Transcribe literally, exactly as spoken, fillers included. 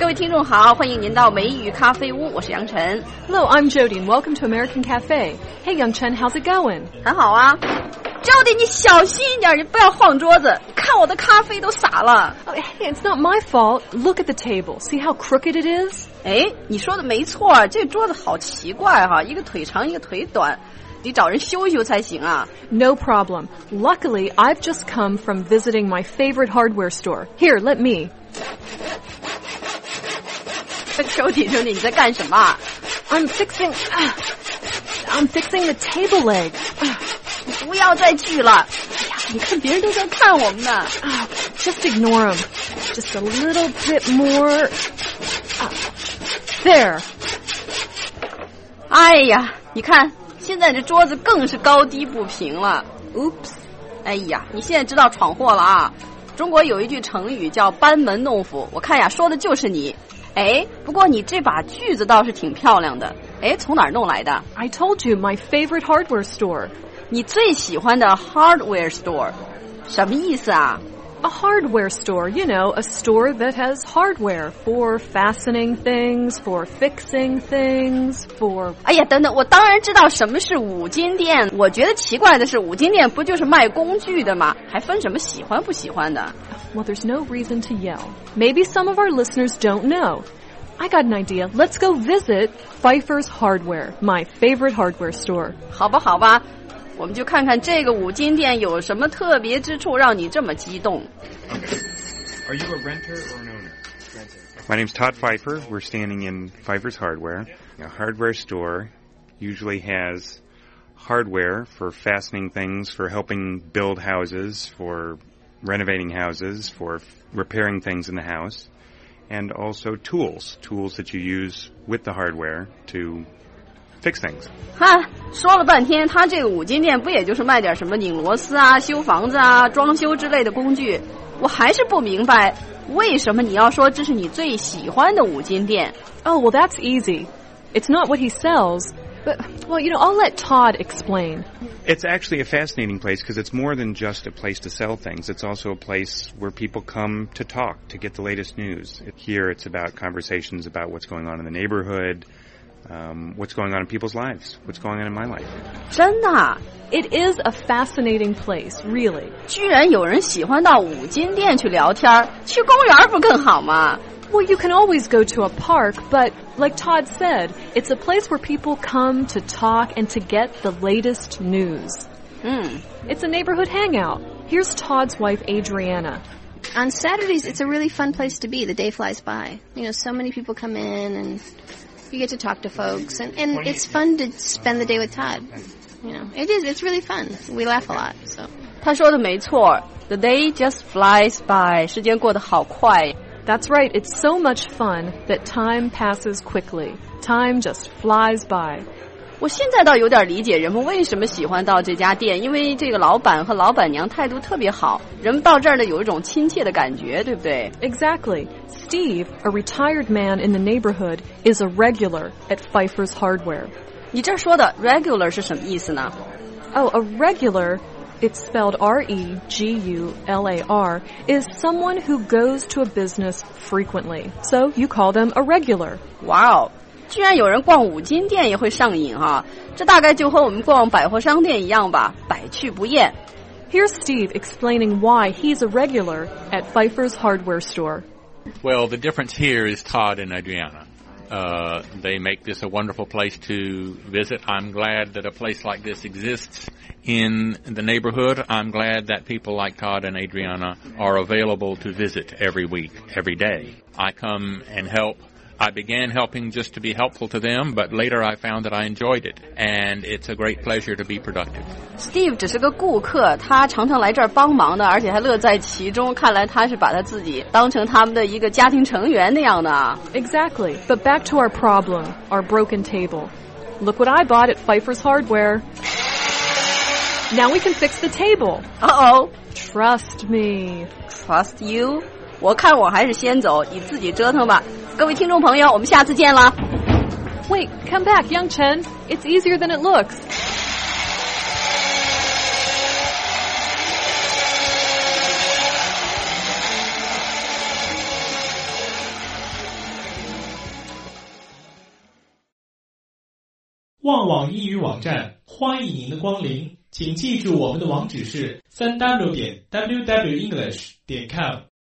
位听众好，欢迎您到美语咖啡屋，我是杨晨。 Hello, I'm Jody and welcome to American Cafe. Hey, Young Chen, how's it going? 很好啊。Jody， 你小心一点，你不要晃桌子，看我的咖啡都洒了。 Oh, hey, it's not my fault. Look at the table. See how crooked it is? 哎，你说的没错，这桌子好奇怪哈，一个腿长一个腿短，得找人修一修才行啊。 No problem. Luckily, I've just come from visiting my favorite hardware store. Here, let me. Jody, Jody， 你在干什么？ I'm fixing... Uh, I'm fixing the table leg. Uh, 不要再锯了。哎呀，你看别人都在看我们呢。 uh, just ignore them. Just a little bit more... Uh, there. 哎呀，你看现在这桌子更是高低不平了。 Oops. 哎呀，你现在知道闯祸了啊。中国有一句成语叫班门弄斧，我看呀说的就是你。哎，不过你这把锯子倒是挺漂亮的。哎，从哪儿弄来的？ I told you, my favorite hardware store. 你最喜欢的 hardware store 什么意思啊？ A hardware store, you know, a store that has hardware for fastening things, for fixing things, for... 哎呀，等等，我当然知道什么是五金店。我觉得奇怪的是，五金店不就是卖工具的吗？还分什么喜欢不喜欢的？ Well, there's no reason to yell. Maybe some of our listeners don't know. I got an idea. Let's go visit Pfeiffer's Hardware, my favorite hardware store. 好吧，好吧。我们就看看这个五金店有什么特别之处让你这么激动。 Are you a renter or an owner? Renter. My name's Todd Pfeiffer. We're standing in Pfeiffer's Hardware. A hardware store usually has hardware for fastening things, for helping build houses, for renovating houses, for repairing things in the house, and also tools, tools that you use with the hardware to fix things. 哈，说了半天，他这个五金店不也就是卖点什么拧螺丝啊、修房子啊、装修之类的工具？我还是不明白，为什么你要说这是你最喜欢的五金店？ Oh, well, that's easy. It's not what he sells, but, well, you know, I'll let Todd explain. It's actually a fascinating place because it's more than just a place to sell things. It's also a place where people come to talk, to get the latest news. Here it's about conversations about what's going on in the neighborhood, um, what's going on in people's lives, what's going on in my life. 真的啊？ It is a fascinating place, really. 居然有人喜欢到五金店去聊天，去公园不更好吗？ Well, you can always go to a park, but like Todd said, it's a place where people come to talk and to get the latest news. 嗯 It's a neighborhood hangout. Here's Todd's wife, Adriana. On Saturdays, it's a really fun place to be. The day flies by. You know, so many people come in and you get to talk to folks. And, and it's fun to spend the day with Todd. You know, it is. It's really fun. We laugh a lot, so. 他说的没错 ，The day just flies by， 时间过得好快。 That's right. It's so much fun that time passes quickly. Time just flies by. 我现在倒有点理解人们为什么喜欢到这家店，因为这个老板和老板娘态度特别好，人们到这儿呢有一种亲切的感觉，对不对？ Exactly. Steve, a retired man in the neighborhood, is a regular at Pfeiffer's Hardware. 你这说的 regular 是什么意思呢？ Oh, a regular, it's spelled R E G U L A R, is someone who goes to a business frequently. So you call them a regular. 哇哦，居然有人逛五金店也会上瘾哈！这大概就和我们逛百货商店一样吧，百去不厌。 Here's Steve explaining why he's a regular at Pfeiffer's Hardware store. Well, the difference here is Todd and Adriana. Uh, they make this a wonderful place to visit. I'm glad that a place like this exists in the neighborhood. I'm glad that people like Todd and Adriana are available to visit every week, every day. I come and help. I began helping just to be helpful to them, but later I found that I enjoyed it, and it's a great pleasure to be productive. Steve 只是个顾客，他常常来这儿帮忙的，而且还乐在其中。看来他是把他自己当成他们的一个家庭成员那样的啊。 Exactly. But back to our problem, our broken table. Look what I bought at Pfeiffer's Hardware. Now we can fix the table. Uh-oh. Trust me. Trust you? 我看我还是先走，你自己折腾吧。各位听众朋友，我们下次见了。 Wait, come back, Young Chen. It's easier than it looks. 旺旺英语网站，欢迎您的光临，请记住我们的网址是 三 w 点 w w english 点 com。